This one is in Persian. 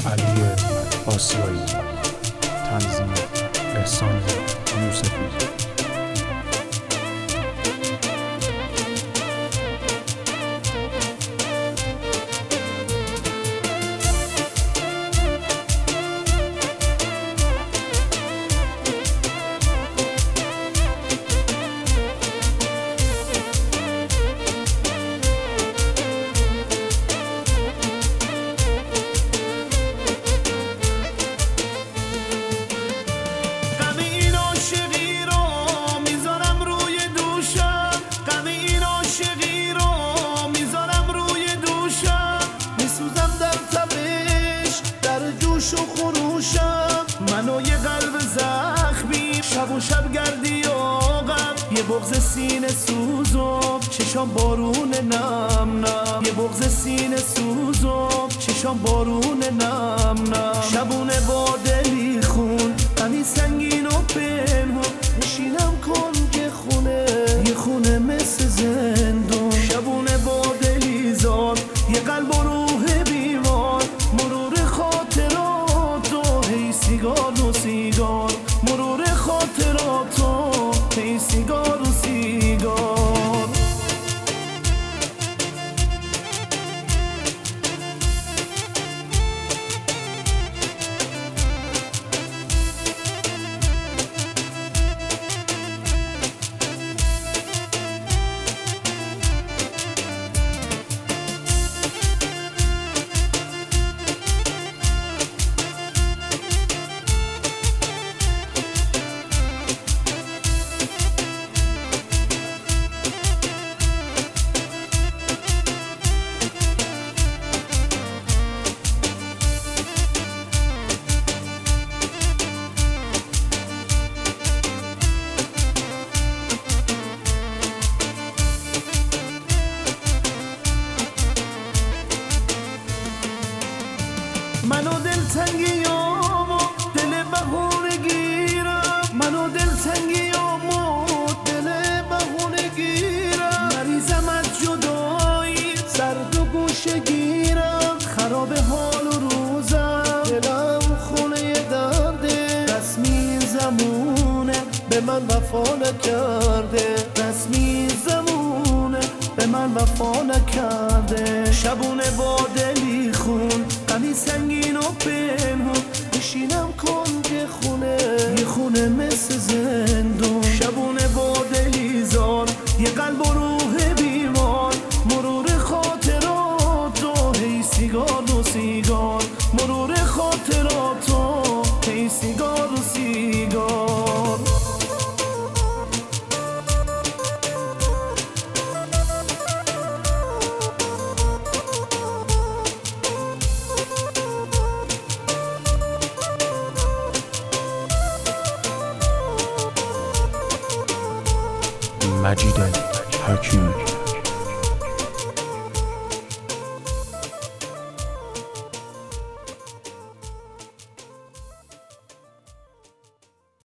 علی آسیایی، تنظیم احسان یوسفی. منو یه قلب زخمی شب و شب گردی آقم، یه بغض سینه سوزم چشام بارون نم نم، یه بغض سینه سوزم چشام بارون نم نم. شبونه با دلی خون غمی سنگین و پنهون، نشینم کن که خونه یه خونه مثل زندون. شبونه با دلی زار یه قلب و روح بیمار، مرور خاطراتو هی سیگار و سیگار، مرور خاطراتو هی سیگار و سیگار. منو دلتنگیامو دل بهونه گیرم، منو دلتنگیامو دل بهونه گیرم. مریضم از جدایی سرد و گوشه گیرم، خراب حال و روزم دلم خونه درده. رسمی زمونه به من وفا نکرده، رسمی زمونه به من وفا نکرده. شبونه با دلی خون غمی سنگین و پنهون، نشینم کن که خونه یه خونه مثل زندون. شبونه با دلی زار یه قلب و روح بیمار، مرور خاطراتو هی سیگار و سیگار، مرور خاطراتو هی سیگار و سیگار. مجید حکیمی.